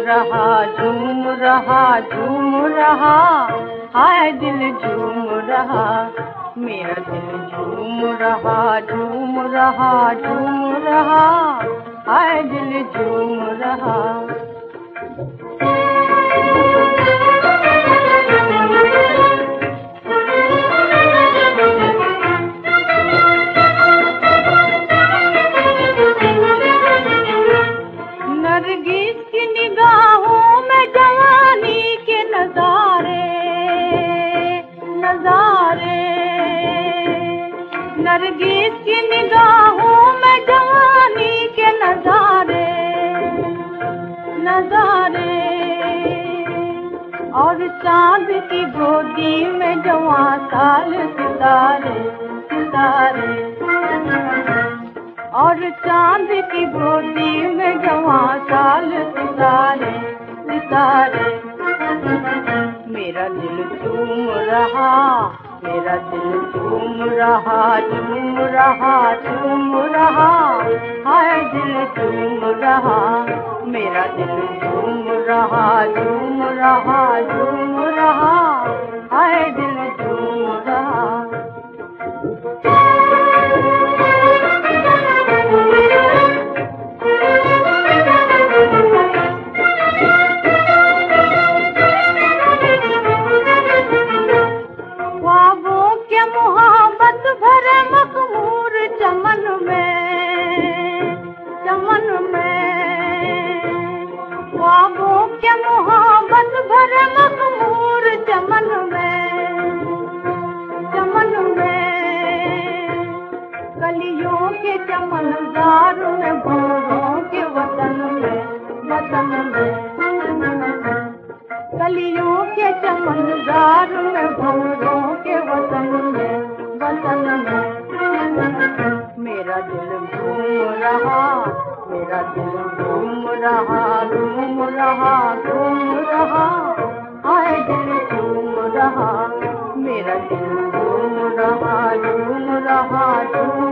झूम रहा, हाय दिल झूम रहा, मेरा दिल झूम रहा, झूम रहा, झूम रहा, हाय दिल झूम रहा। नरगिस की निगाहों में जवानी के नजारे, नजारे, नरगिस की निगाहों में जवानी के नजारे, नजारे, और चांद की गोदी में जवां साल सितारे, सितारे, और चांद की गोदी में जवां साल सितारे, सितारे, मेरा दिल झूम रहा, मेरा दिल झूम रहा, झूम रहा, झूम रहा, हाय दिल झूम रहा, मेरा दिल झूम रहा, झूम रहा, झूम रहा, हाय दिल झूम रहा। ख्वाबों के मोहब्बत भरे मखमूर चमन में, चमन में, कलियों के चमनदार में, भौरों के वतन में, वतन में, कलियों के चमनदार में, भौरों के वतन में, वतन में, मेरा दिल घूम रहा, मेरा दिल घूम रहा, घूम रहा, घूम रहा, हाय दिल झूम रहा, मेरा दिल घूम रहा, झूम रहा, झूम